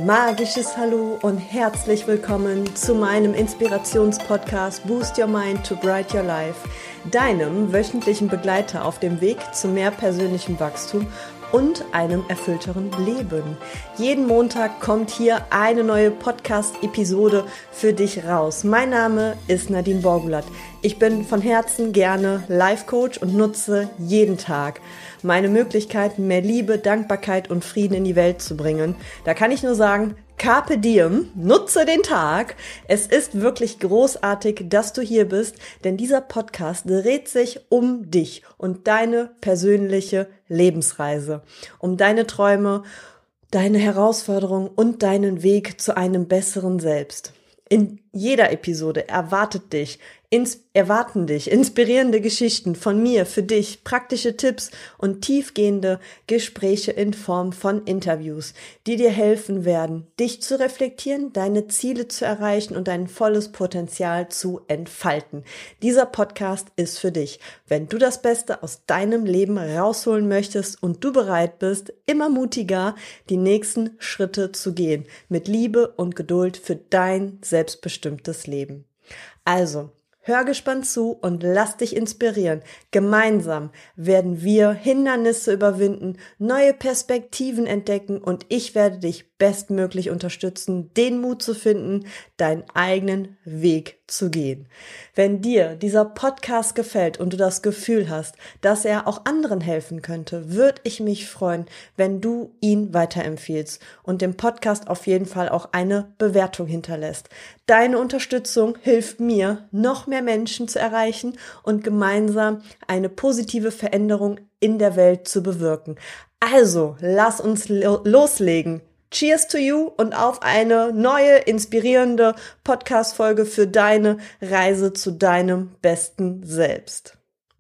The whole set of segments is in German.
magisches Hallo und herzlich willkommen zu meinem Inspirationspodcast Boost Your Mind to Bright Your Life, deinem wöchentlichen Begleiter auf dem Weg zu mehr persönlichem Wachstum und einem erfüllteren Leben. Jeden Montag kommt hier eine neue Podcast-Episode für dich raus. Mein Name ist Nadine Borgulat. Ich bin von Herzen gerne Life-Coach und nutze jeden Tag meine Möglichkeiten, mehr Liebe, Dankbarkeit und Frieden in die Welt zu bringen. Da kann ich nur sagen, Carpe Diem, nutze den Tag. Es ist wirklich großartig, dass du hier bist, denn dieser Podcast dreht sich um dich und deine persönliche Lebensreise, um deine Träume, deine Herausforderungen und deinen Weg zu einem besseren Selbst. In jeder Episode erwarten dich inspirierende Geschichten von mir für dich, praktische Tipps und tiefgehende Gespräche in Form von Interviews, die dir helfen werden, dich zu reflektieren, deine Ziele zu erreichen und dein volles Potenzial zu entfalten. Dieser Podcast ist für dich, wenn du das Beste aus deinem Leben rausholen möchtest und du bereit bist, immer mutiger die nächsten Schritte zu gehen, mit Liebe und Geduld für dein selbstbestimmtes Leben. Also, hör gespannt zu und lass dich inspirieren. Gemeinsam werden wir Hindernisse überwinden, neue Perspektiven entdecken und ich werde dich bestmöglich unterstützen, den Mut zu finden, deinen eigenen Weg zu gehen. Wenn dir dieser Podcast gefällt und du das Gefühl hast, dass er auch anderen helfen könnte, würde ich mich freuen, wenn du ihn weiterempfiehlst und dem Podcast auf jeden Fall auch eine Bewertung hinterlässt. Deine Unterstützung hilft mir, noch mehr Menschen zu erreichen und gemeinsam eine positive Veränderung in der Welt zu bewirken. Also, lass uns loslegen. Cheers to you und auf eine neue, inspirierende Podcast-Folge für deine Reise zu deinem besten Selbst.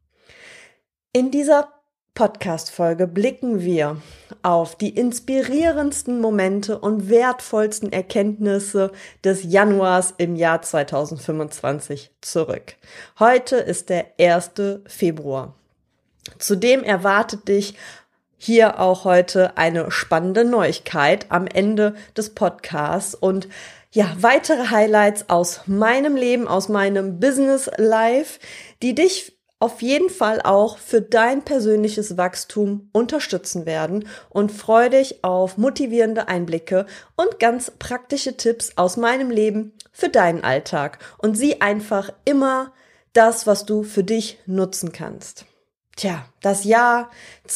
In dieser Podcast-Folge blicken wir auf die inspirierendsten Momente und wertvollsten Erkenntnisse des Januars im Jahr 2025 zurück. Heute ist der 1. Februar. Zudem erwartet dich hier auch heute eine spannende Neuigkeit am Ende des Podcasts und weitere Highlights aus meinem Leben, aus meinem Business Life, die dich auf jeden Fall auch für dein persönliches Wachstum unterstützen werden und freue dich auf motivierende Einblicke und ganz praktische Tipps aus meinem Leben für deinen Alltag und sieh einfach immer das, was du für dich nutzen kannst. Das Jahr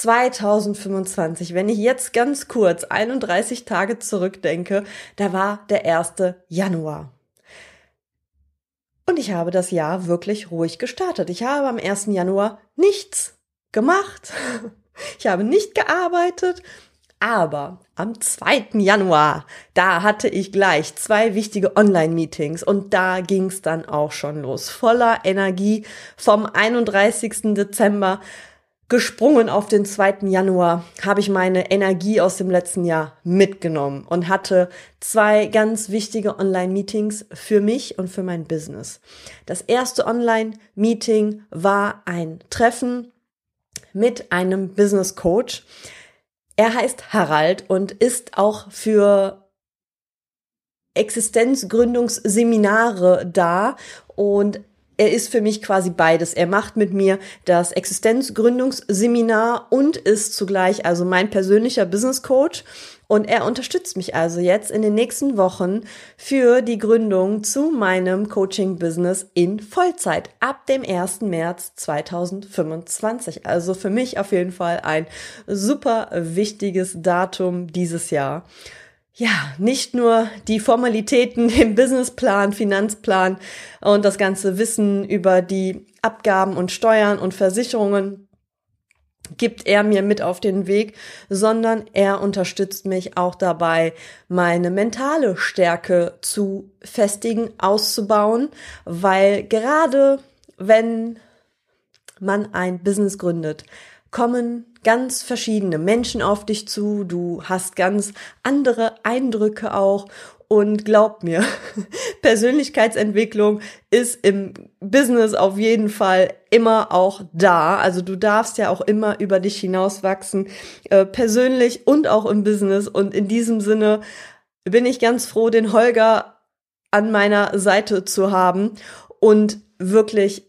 2025, wenn ich jetzt ganz kurz 31 Tage zurückdenke, da war der 1. Januar. Und ich habe das Jahr wirklich ruhig gestartet. Ich habe am 1. Januar nichts gemacht. Ich habe nicht gearbeitet. Aber am 2. Januar, da hatte ich gleich 2 wichtige Online-Meetings und da ging's dann auch schon los. Voller Energie vom 31. Dezember gesprungen auf den 2. Januar habe ich meine Energie aus dem letzten Jahr mitgenommen und hatte 2 ganz wichtige Online-Meetings für mich und für mein Business. Das erste Online-Meeting war ein Treffen mit einem Business-Coach. Er heißt Harald und ist auch für Existenzgründungsseminare da und er ist für mich quasi beides. Er macht mit mir das Existenzgründungsseminar und ist zugleich also mein persönlicher Business Coach. Und er unterstützt mich also jetzt in den nächsten Wochen für die Gründung zu meinem Coaching-Business in Vollzeit ab dem 1. März 2025. Also für mich auf jeden Fall ein super wichtiges Datum dieses Jahr. Nicht nur die Formalitäten im Businessplan, Finanzplan und das ganze Wissen über die Abgaben und Steuern und Versicherungen gibt er mir mit auf den Weg, sondern er unterstützt mich auch dabei, meine mentale Stärke zu festigen, auszubauen, weil gerade wenn man ein Business gründet, kommen ganz verschiedene Menschen auf dich zu, du hast ganz andere Eindrücke auch und glaub mir, Persönlichkeitsentwicklung ist im Business auf jeden Fall immer auch da, also du darfst ja auch immer über dich hinaus wachsen, persönlich und auch im Business und in diesem Sinne bin ich ganz froh, den Holger an meiner Seite zu haben und wirklich,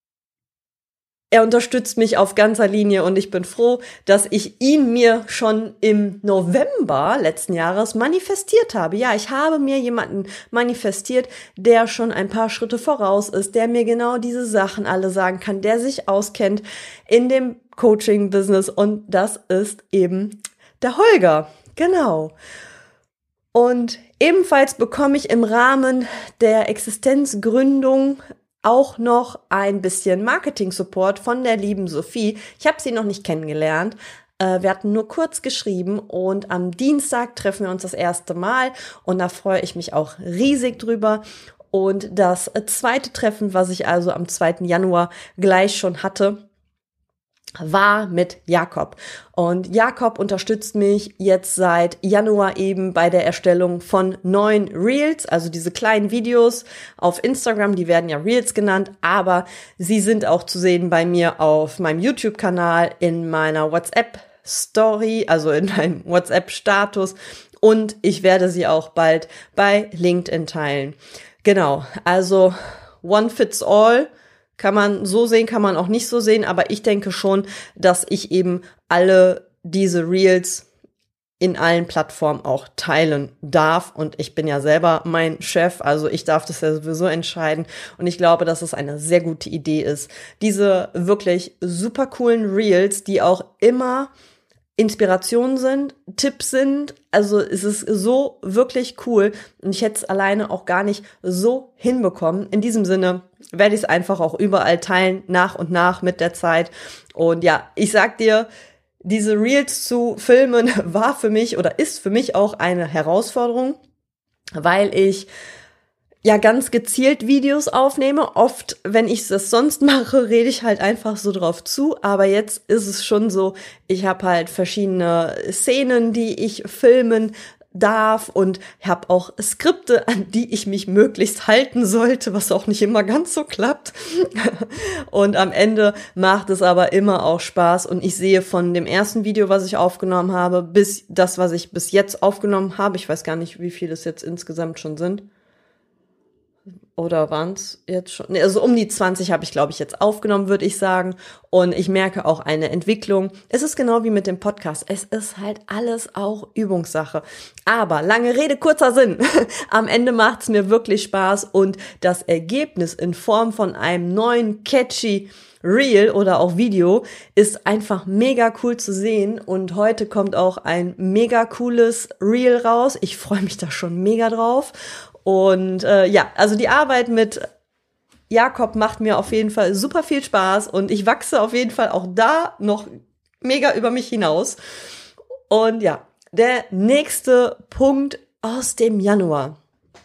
er unterstützt mich auf ganzer Linie und ich bin froh, dass ich ihn mir schon im November letzten Jahres manifestiert habe. Ja, ich habe mir jemanden manifestiert, der schon ein paar Schritte voraus ist, der mir genau diese Sachen alle sagen kann, der sich auskennt in dem Coaching-Business und das ist eben der Holger. Genau. Und ebenfalls bekomme ich im Rahmen der Existenzgründung auch noch ein bisschen Marketing-Support von der lieben Sophie. Ich habe sie noch nicht kennengelernt. Wir hatten nur kurz geschrieben und am Dienstag treffen wir uns das erste Mal und da freue ich mich auch riesig drüber. Und das zweite Treffen, was ich also am 2. Januar gleich schon hatte, war mit Jakob. Und Jakob unterstützt mich jetzt seit Januar eben bei der Erstellung von neuen Reels, also diese kleinen Videos auf Instagram, die werden ja Reels genannt, aber sie sind auch zu sehen bei mir auf meinem YouTube-Kanal, in meiner WhatsApp-Story, also in meinem WhatsApp-Status und ich werde sie auch bald bei LinkedIn teilen. Genau, also one fits all. Kann man so sehen, kann man auch nicht so sehen, aber ich denke schon, dass ich eben alle diese Reels in allen Plattformen auch teilen darf und ich bin ja selber mein Chef, also ich darf das ja sowieso entscheiden und ich glaube, dass es eine sehr gute Idee ist. Diese wirklich super coolen Reels, die auch immer Inspirationen sind, Tipps sind, also es ist so wirklich cool und ich hätte es alleine auch gar nicht so hinbekommen. In diesem Sinne werde ich es einfach auch überall teilen, nach und nach mit der Zeit. Und ja, ich sag dir, diese Reels zu filmen war für mich oder ist für mich auch eine Herausforderung, weil ich ja ganz gezielt Videos aufnehme. Oft, wenn ich das sonst mache, rede ich halt einfach so drauf zu. Aber jetzt ist es schon so, ich habe halt verschiedene Szenen, die ich filmen darf und habe auch Skripte, an die ich mich möglichst halten sollte, was auch nicht immer ganz so klappt. Und am Ende macht es aber immer auch Spaß und ich sehe von dem ersten Video, was ich aufgenommen habe, bis das, was ich bis jetzt aufgenommen habe, ich weiß gar nicht, wie viele es jetzt insgesamt schon sind. Oder waren es jetzt schon? Also um die 20 habe ich, glaube ich, jetzt aufgenommen, würde ich sagen. Und ich merke auch eine Entwicklung. Es ist genau wie mit dem Podcast. Es ist halt alles auch Übungssache. Aber lange Rede, kurzer Sinn. Am Ende macht es mir wirklich Spaß. Und das Ergebnis in Form von einem neuen catchy Reel oder auch Video ist einfach mega cool zu sehen. Und heute kommt auch ein mega cooles Reel raus. Ich freue mich da schon mega drauf. Und ja, also die Arbeit mit Jakob macht mir auf jeden Fall super viel Spaß und ich wachse auf jeden Fall auch da noch mega über mich hinaus. Und ja, der nächste Punkt aus dem Januar.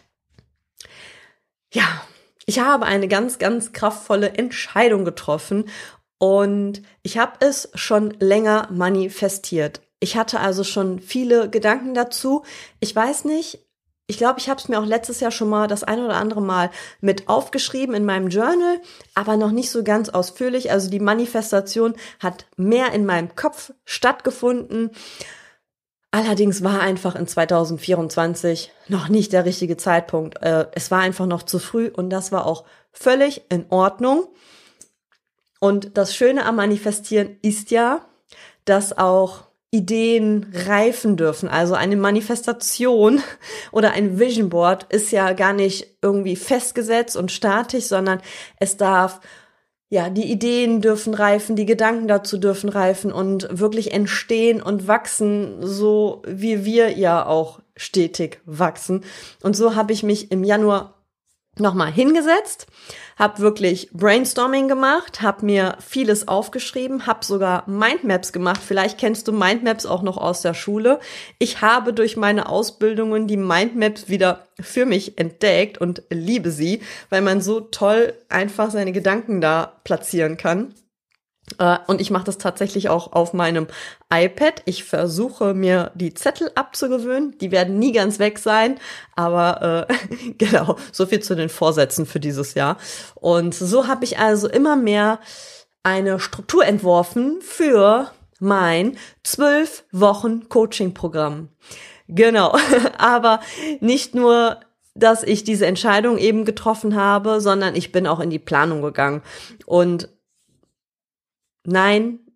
Ja, ich habe eine ganz, ganz kraftvolle Entscheidung getroffen und ich habe es schon länger manifestiert. Ich hatte also schon viele Gedanken dazu. Ich weiß nicht, ich glaube, ich habe es mir auch letztes Jahr schon mal das ein oder andere Mal mit aufgeschrieben in meinem Journal, aber noch nicht so ganz ausführlich. Also die Manifestation hat mehr in meinem Kopf stattgefunden. Allerdings war einfach in 2024 noch nicht der richtige Zeitpunkt. Es war einfach noch zu früh und das war auch völlig in Ordnung. Und das Schöne am Manifestieren ist ja, dass auch Ideen reifen dürfen. Also eine Manifestation oder ein Vision Board ist ja gar nicht irgendwie festgesetzt und statisch, sondern es darf, ja, die Ideen dürfen reifen, die Gedanken dazu dürfen reifen und wirklich entstehen und wachsen, so wie wir ja auch stetig wachsen. Und so habe ich mich im Januar nochmal hingesetzt, habe wirklich Brainstorming gemacht, habe mir vieles aufgeschrieben, habe sogar Mindmaps gemacht. Vielleicht kennst du Mindmaps auch noch aus der Schule. Ich habe durch meine Ausbildungen die Mindmaps wieder für mich entdeckt und liebe sie, weil man so toll einfach seine Gedanken da platzieren kann. Und ich mache das tatsächlich auch auf meinem iPad. Ich versuche mir die Zettel abzugewöhnen. Die werden nie ganz weg sein, aber genau, so viel zu den Vorsätzen für dieses Jahr. Und so habe ich also immer mehr eine Struktur entworfen für mein 12 Wochen Coaching-Programm. Genau, aber nicht nur, dass ich diese Entscheidung eben getroffen habe, sondern ich bin auch in die Planung gegangen. Und nein,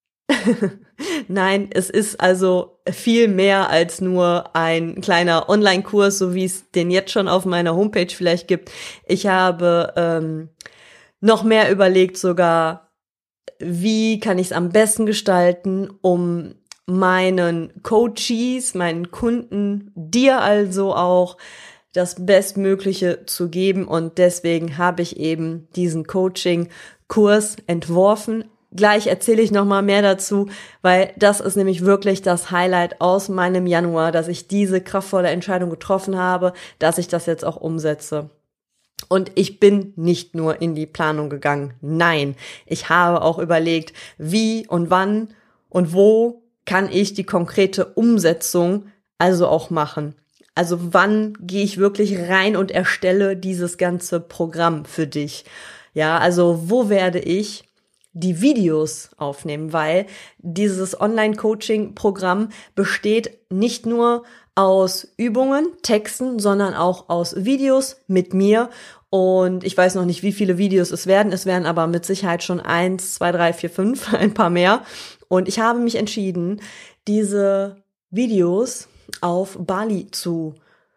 nein, es ist also viel mehr als nur ein kleiner Online-Kurs, so wie es den jetzt schon auf meiner Homepage vielleicht gibt. Ich habe noch mehr überlegt sogar, wie kann ich es am besten gestalten, um meinen Coaches, meinen Kunden, dir also auch das Bestmögliche zu geben. Und deswegen habe ich eben diesen Coaching-Kurs entworfen. Gleich erzähle ich noch mal mehr dazu, weil das ist nämlich wirklich das Highlight aus meinem Januar, dass ich diese kraftvolle Entscheidung getroffen habe, dass ich das jetzt auch umsetze. Und ich bin nicht nur in die Planung gegangen. Nein, ich habe auch überlegt, wie und wann und wo kann ich die konkrete Umsetzung also auch machen. Also wann gehe ich wirklich rein und erstelle dieses ganze Programm für dich? Ja, also wo werde ich die Videos aufnehmen, weil dieses Online-Coaching-Programm besteht nicht nur aus Übungen, Texten, sondern auch aus Videos mit mir. Und ich weiß noch nicht, wie viele Videos es werden. Es werden aber mit Sicherheit schon 1, 2, 3, 4, 5, ein paar mehr. Und ich habe mich entschieden, diese Videos auf Bali zu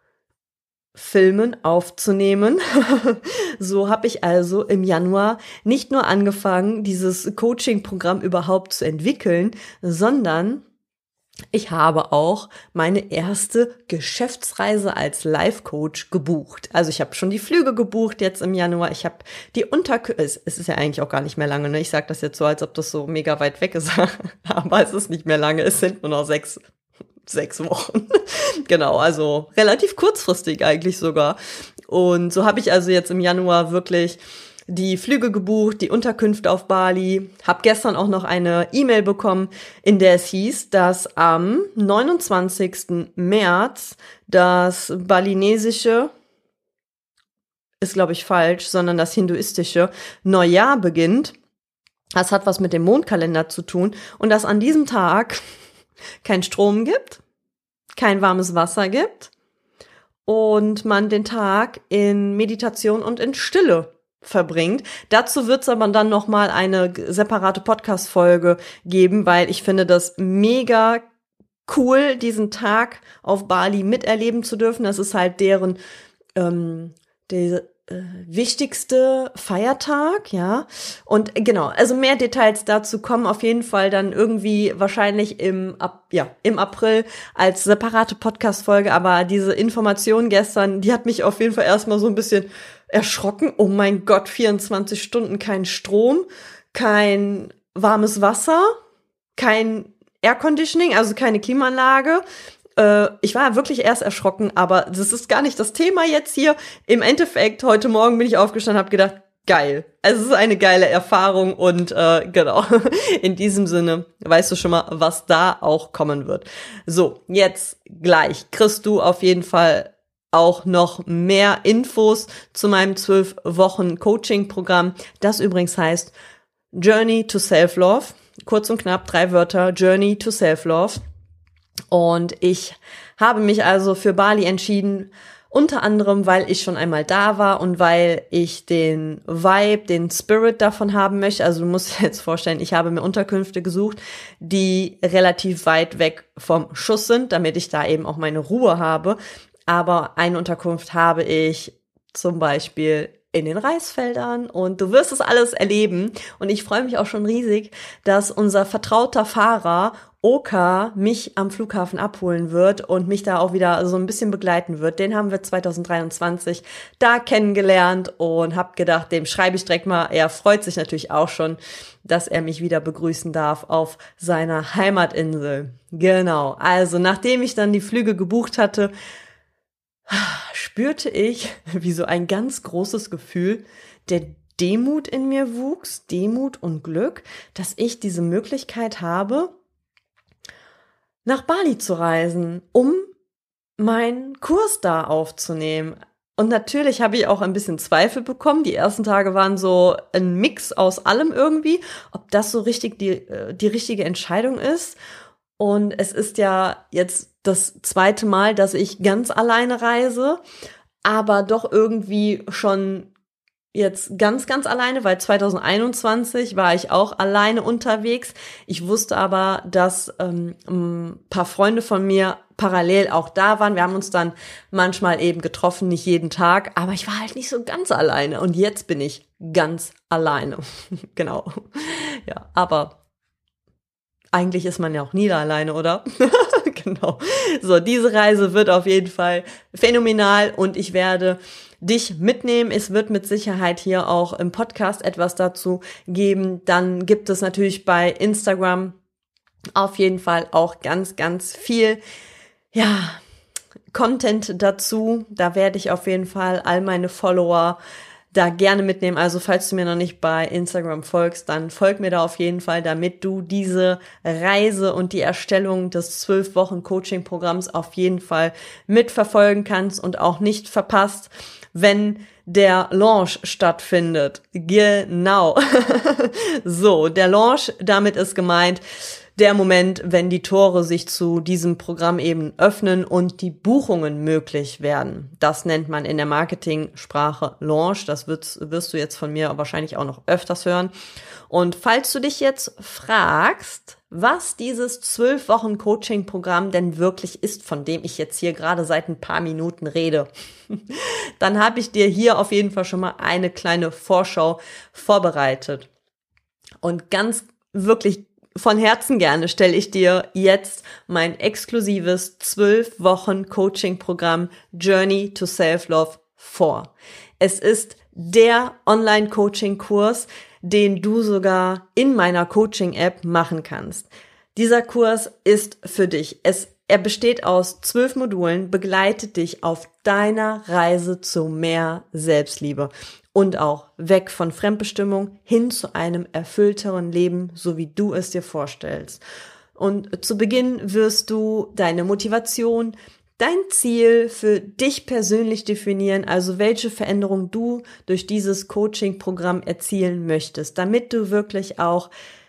filmen, aufzunehmen. So habe ich also im Januar nicht nur angefangen, dieses Coaching-Programm überhaupt zu entwickeln, sondern ich habe auch meine erste Geschäftsreise als Life-Coach gebucht. Also ich habe schon die Flüge gebucht jetzt im Januar. Ich habe die es ist ja eigentlich auch gar nicht mehr lange, ne? Ich sage das jetzt so, als ob das so mega weit weg ist. Aber es ist nicht mehr lange. Es sind nur noch 6 Wochen. Genau, also relativ kurzfristig eigentlich sogar. Und so habe ich also jetzt im Januar wirklich die Flüge gebucht, die Unterkünfte auf Bali. Hab gestern auch noch eine E-Mail bekommen, in der es hieß, dass am 29. März das balinesische, ist glaube ich falsch, sondern das hinduistische Neujahr beginnt. Das hat was mit dem Mondkalender zu tun und dass an diesem Tag kein Strom gibt, kein warmes Wasser gibt und man den Tag in Meditation und in Stille verbringt. Dazu wird es aber dann nochmal eine separate Podcast-Folge geben, weil ich finde das mega cool, diesen Tag auf Bali miterleben zu dürfen. Das ist halt deren wichtigste Feiertag, ja. Und genau, also mehr Details dazu kommen auf jeden Fall dann irgendwie wahrscheinlich im April als separate Podcast-Folge. Aber diese Information gestern, die hat mich auf jeden Fall erstmal so ein bisschen erschrocken. Oh mein Gott, 24 Stunden kein Strom, kein warmes Wasser, kein Airconditioning, also keine Klimaanlage. Ich war wirklich erst erschrocken, aber das ist gar nicht das Thema jetzt hier. Im Endeffekt, heute Morgen bin ich aufgestanden und habe gedacht, geil. Also es ist eine geile Erfahrung und genau, in diesem Sinne weißt du schon mal, was da auch kommen wird. So, jetzt gleich kriegst du auf jeden Fall auch noch mehr Infos zu meinem 12 Wochen Coaching-Programm. Das übrigens heißt Journey to Self-Love. Kurz und knapp, 3 Wörter, Journey to Self-Love. Und ich habe mich also für Bali entschieden, unter anderem, weil ich schon einmal da war und weil ich den Vibe, den Spirit davon haben möchte. Also du musst dir jetzt vorstellen, ich habe mir Unterkünfte gesucht, die relativ weit weg vom Schuss sind, damit ich da eben auch meine Ruhe habe. Aber eine Unterkunft habe ich zum Beispiel in den Reisfeldern und du wirst es alles erleben. Und ich freue mich auch schon riesig, dass unser vertrauter Fahrer Oka mich am Flughafen abholen wird und mich da auch wieder so ein bisschen begleiten wird. Den haben wir 2023 da kennengelernt und hab gedacht, dem schreibe ich direkt mal. Er freut sich natürlich auch schon, dass er mich wieder begrüßen darf auf seiner Heimatinsel. Genau, also nachdem ich dann die Flüge gebucht hatte, spürte ich, wie so ein ganz großes Gefühl der Demut in mir wuchs, Demut und Glück, dass ich diese Möglichkeit habe, nach Bali zu reisen, um meinen Kurs da aufzunehmen. Und natürlich habe ich auch ein bisschen Zweifel bekommen. Die ersten Tage waren so ein Mix aus allem irgendwie, ob das so richtig die richtige Entscheidung ist. Und es ist ja jetzt das zweite Mal, dass ich ganz alleine reise, aber doch irgendwie schon jetzt ganz, ganz alleine, weil 2021 war ich auch alleine unterwegs. Ich wusste aber, dass ein paar Freunde von mir parallel auch da waren. Wir haben uns dann manchmal eben getroffen, nicht jeden Tag, aber ich war halt nicht so ganz alleine. Und jetzt bin ich ganz alleine. Genau. Ja, aber eigentlich ist man ja auch nie alleine, oder? Genau. So, diese Reise wird auf jeden Fall phänomenal und ich werde dich mitnehmen. Es wird mit Sicherheit hier auch im Podcast etwas dazu geben. Dann gibt es natürlich bei Instagram auf jeden Fall auch ganz, ganz viel, ja, Content dazu. Da werde ich auf jeden Fall all meine Follower da gerne mitnehmen. Also falls du mir noch nicht bei Instagram folgst, dann folg mir da auf jeden Fall, damit du diese Reise und die Erstellung des 12 Wochen Coaching-Programms auf jeden Fall mitverfolgen kannst und auch nicht verpasst, wenn der Launch stattfindet. Genau. So, der Launch, damit ist gemeint, der Moment, wenn die Tore sich zu diesem Programm eben öffnen und die Buchungen möglich werden. Das nennt man in der Marketing-Sprache Launch. Das wirst du jetzt von mir wahrscheinlich auch noch öfters hören. Und falls du dich jetzt fragst, was dieses 12 Wochen Coaching-Programm denn wirklich ist, von dem ich jetzt hier gerade seit ein paar Minuten rede, dann habe ich dir hier auf jeden Fall schon mal eine kleine Vorschau vorbereitet. Und ganz wirklich von Herzen gerne stelle ich dir jetzt mein exklusives 12 Wochen Coaching-Programm Journey to Self-Love vor. Es ist der Online-Coaching-Kurs, den du sogar in meiner Coaching-App machen kannst. Dieser Kurs ist für dich. Er besteht aus 12 Modulen, begleitet dich auf deiner Reise zu mehr Selbstliebe und auch weg von Fremdbestimmung hin zu einem erfüllteren Leben, so wie du es dir vorstellst. Und zu Beginn wirst du deine Motivation, dein Ziel für dich persönlich definieren, also welche Veränderung du durch dieses Coaching-Programm erzielen möchtest, damit du wirklich auch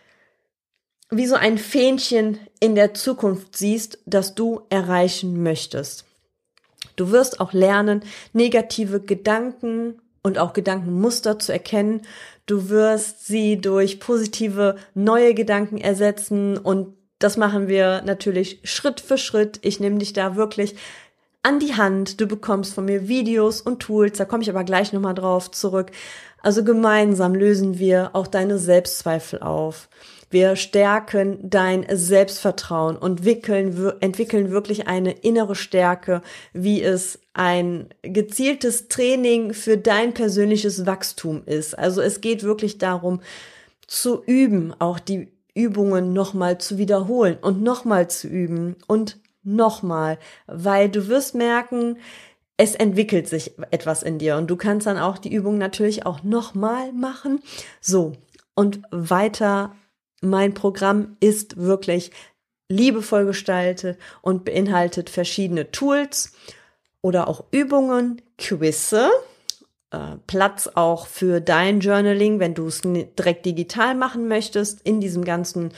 wie so ein Fähnchen in der Zukunft siehst, das du erreichen möchtest. Du wirst auch lernen, negative Gedanken und auch Gedankenmuster zu erkennen. Du wirst sie durch positive neue Gedanken ersetzen und das machen wir natürlich Schritt für Schritt. Ich nehme dich da wirklich an die Hand. Du bekommst von mir Videos und Tools, da komme ich aber gleich nochmal drauf zurück. Also gemeinsam lösen wir auch deine Selbstzweifel auf. Wir stärken dein Selbstvertrauen und entwickeln wirklich eine innere Stärke, wie es ein gezieltes Training für dein persönliches Wachstum ist. Also es geht wirklich darum, zu üben, auch die Übungen nochmal zu wiederholen und nochmal zu üben und nochmal, weil du wirst merken, es entwickelt sich etwas in dir und du kannst dann auch die Übung natürlich auch nochmal machen. So, und weiter. Mein Programm ist wirklich liebevoll gestaltet und beinhaltet verschiedene Tools oder auch Übungen, Quizze, Platz auch für dein Journaling, wenn du es direkt digital machen möchtest, in diesem ganzen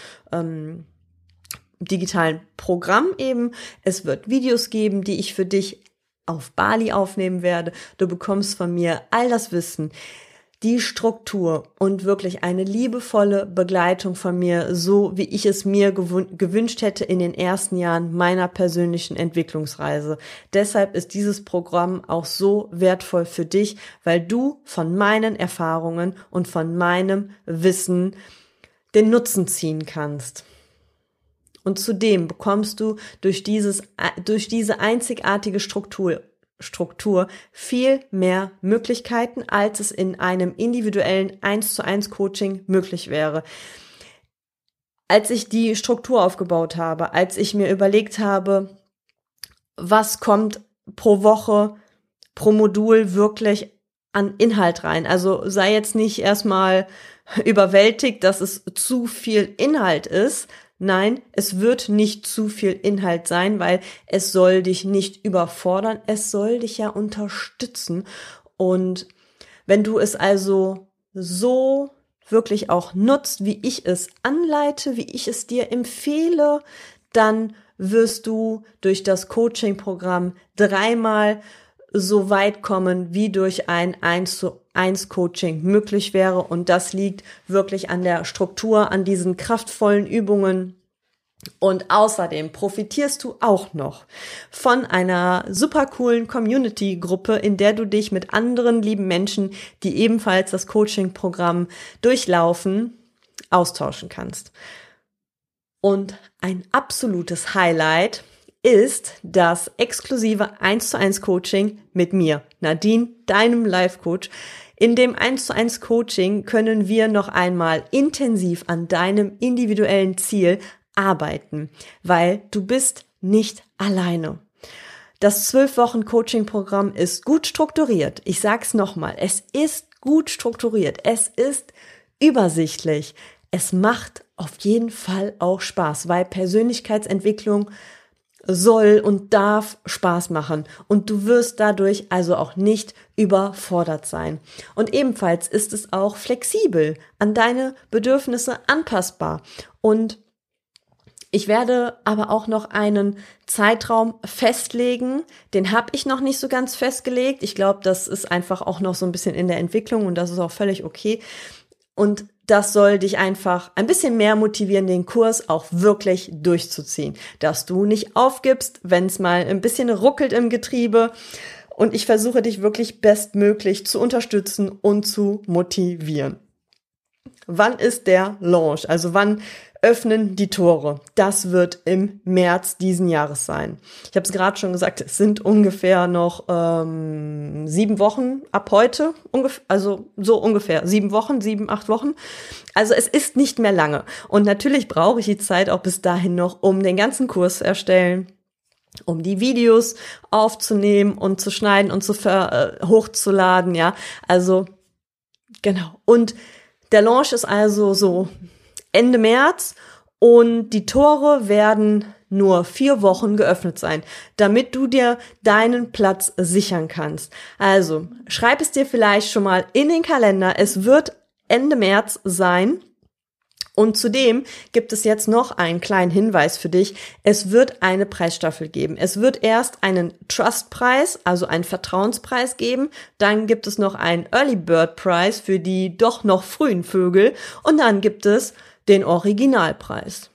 digitalen Programm eben. Es wird Videos geben, die ich für dich auf Bali aufnehmen werde. Du bekommst von mir all das Wissen, die Struktur und wirklich eine liebevolle Begleitung von mir, so wie ich es mir gewünscht hätte in den ersten Jahren meiner persönlichen Entwicklungsreise. Deshalb ist dieses Programm auch so wertvoll für dich, weil du von meinen Erfahrungen und von meinem Wissen den Nutzen ziehen kannst. Und zudem bekommst du durch diese einzigartige Struktur viel mehr Möglichkeiten, als es in einem individuellen 1:1 Coaching möglich wäre. Als ich die Struktur aufgebaut habe, als ich mir überlegt habe, was kommt pro Woche, pro Modul wirklich an Inhalt rein. Also sei jetzt nicht erstmal überwältigt, dass es zu viel Inhalt ist. Nein, es wird nicht zu viel Inhalt sein, weil es soll dich nicht überfordern, es soll dich ja unterstützen. Und wenn du es also so wirklich auch nutzt, wie ich es anleite, wie ich es dir empfehle, dann wirst du durch das Coaching-Programm 3-mal so weit kommen, wie durch ein 1:1 Coaching möglich wäre. Und das liegt wirklich an der Struktur, an diesen kraftvollen Übungen. Und außerdem profitierst du auch noch von einer super coolen Community-Gruppe, in der du dich mit anderen lieben Menschen, die ebenfalls das Coaching-Programm durchlaufen, austauschen kannst. Und ein absolutes Highlight ist das exklusive 1:1 Coaching mit mir, Nadine, deinem Life-Coach. In dem 1:1 Coaching können wir noch einmal intensiv an deinem individuellen Ziel arbeiten, weil du bist nicht alleine. Das 12-Wochen-Coaching-Programm ist gut strukturiert. Ich sag's nochmal, es ist gut strukturiert. Es ist übersichtlich. Es macht auf jeden Fall auch Spaß, weil Persönlichkeitsentwicklung soll und darf Spaß machen und du wirst dadurch also auch nicht überfordert sein. Und ebenfalls ist es auch flexibel, an deine Bedürfnisse anpassbar. Und ich werde aber auch noch einen Zeitraum festlegen, den habe ich noch nicht so ganz festgelegt. Ich glaube, das ist einfach auch noch so ein bisschen in der Entwicklung und das ist auch völlig okay. Und das soll dich einfach ein bisschen mehr motivieren, den Kurs auch wirklich durchzuziehen. Dass du nicht aufgibst, wenn es mal ein bisschen ruckelt im Getriebe. Und ich versuche dich wirklich bestmöglich zu unterstützen und zu motivieren. Wann ist der Launch? Also wann öffnen die Tore? Das wird im März diesen Jahres sein. Ich habe es gerade schon gesagt, es sind ungefähr noch 7 Wochen ab heute, also so ungefähr 7 Wochen, 7, 8 Wochen. Also es ist nicht mehr lange. Und natürlich brauche ich die Zeit auch bis dahin noch, um den ganzen Kurs zu erstellen, um die Videos aufzunehmen und zu schneiden und hochzuladen, ja. Also genau. Und der Launch ist also so Ende März und die Tore werden nur 4 Wochen geöffnet sein, damit du dir deinen Platz sichern kannst. Also schreib es dir vielleicht schon mal in den Kalender. Es wird Ende März sein. Und zudem gibt es jetzt noch einen kleinen Hinweis für dich. Es wird eine Preisstaffel geben. Es wird erst einen Trust-Preis, also einen Vertrauenspreis geben. Dann gibt es noch einen Early Bird Preis für die doch noch frühen Vögel. Und dann gibt es den Originalpreis.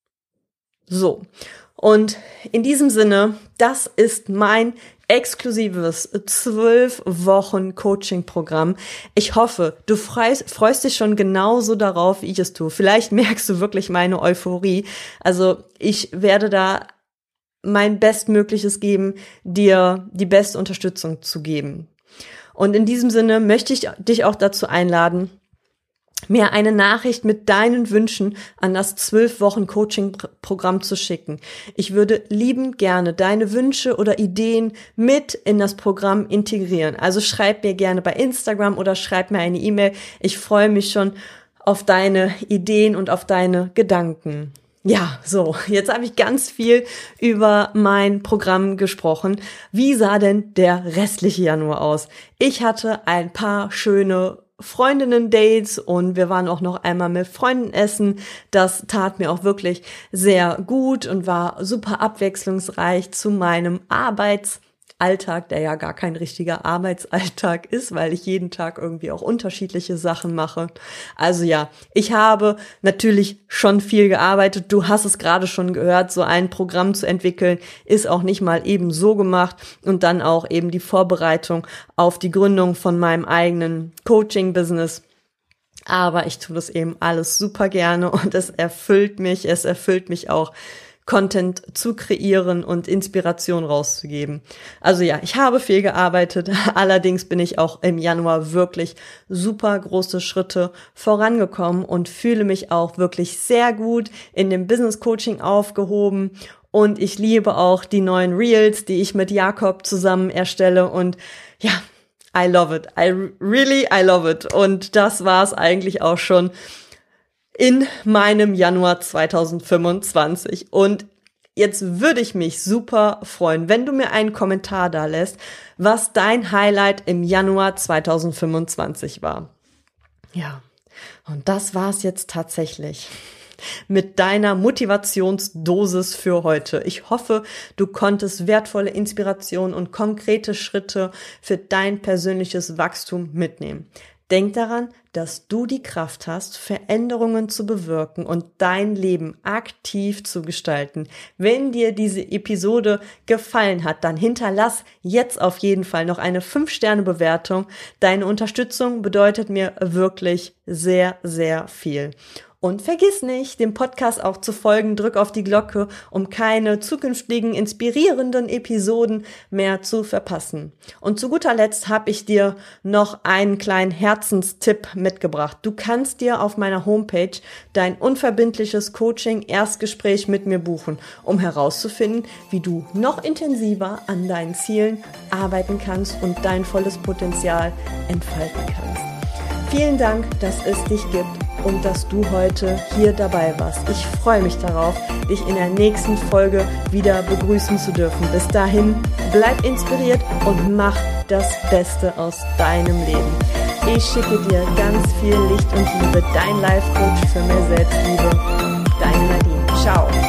So. Und in diesem Sinne, das ist mein exklusives 12 Wochen Coaching-Programm. Ich hoffe, du freust dich schon genauso darauf, wie ich es tue. Vielleicht merkst du wirklich meine Euphorie. Also ich werde da mein Bestmögliches geben, dir die beste Unterstützung zu geben. Und in diesem Sinne möchte ich dich auch dazu einladen, mir eine Nachricht mit deinen Wünschen an das 12 Wochen Coaching-Programm zu schicken. Ich würde liebend gerne deine Wünsche oder Ideen mit in das Programm integrieren. Also schreib mir gerne bei Instagram oder schreib mir eine E-Mail. Ich freue mich schon auf deine Ideen und auf deine Gedanken. Ja, so, jetzt habe ich ganz viel über mein Programm gesprochen. Wie sah denn der restliche Januar aus? Ich hatte ein paar schöne Freundinnen-Dates und wir waren auch noch einmal mit Freunden essen. Das tat mir auch wirklich sehr gut und war super abwechslungsreich zu meinem Arbeitsalltag, der ja gar kein richtiger Arbeitsalltag ist, weil ich jeden Tag irgendwie auch unterschiedliche Sachen mache. Also ja, ich habe natürlich schon viel gearbeitet. Du hast es gerade schon gehört, so ein Programm zu entwickeln, ist auch nicht mal eben so gemacht. Und dann auch eben die Vorbereitung auf die Gründung von meinem eigenen Coaching-Business. Aber ich tue das eben alles super gerne und es erfüllt mich auch, Content zu kreieren und Inspiration rauszugeben. Also ja, ich habe viel gearbeitet, allerdings bin ich auch im Januar wirklich super große Schritte vorangekommen und fühle mich auch wirklich sehr gut in dem Business Coaching aufgehoben und ich liebe auch die neuen Reels, die ich mit Jakob zusammen erstelle und ja, I love it. I love it. Und das war es eigentlich auch schon in meinem Januar 2025. Und jetzt würde ich mich super freuen, wenn du mir einen Kommentar da lässt, was dein Highlight im Januar 2025 war. Ja, und das war es jetzt tatsächlich. mit deiner Motivationsdosis für heute. Ich hoffe, du konntest wertvolle Inspirationen und konkrete Schritte für dein persönliches Wachstum mitnehmen. Denk daran, dass du die Kraft hast, Veränderungen zu bewirken und dein Leben aktiv zu gestalten. Wenn dir diese Episode gefallen hat, dann hinterlass jetzt auf jeden Fall noch eine 5-Sterne-Bewertung. Deine Unterstützung bedeutet mir wirklich sehr, sehr viel. Und vergiss nicht, dem Podcast auch zu folgen, drück auf die Glocke, um keine zukünftigen inspirierenden Episoden mehr zu verpassen. Und zu guter Letzt habe ich dir noch einen kleinen Herzenstipp mitgebracht. Du kannst dir auf meiner Homepage dein unverbindliches Coaching-Erstgespräch mit mir buchen, um herauszufinden, wie du noch intensiver an deinen Zielen arbeiten kannst und dein volles Potenzial entfalten kannst. Vielen Dank, dass es dich gibt und dass du heute hier dabei warst. Ich freue mich darauf, dich in der nächsten Folge wieder begrüßen zu dürfen. Bis dahin, bleib inspiriert und mach das Beste aus deinem Leben. Ich schicke dir ganz viel Licht und Liebe. Dein Life-Coach für mehr Selbstliebe. Deine Nadine. Ciao.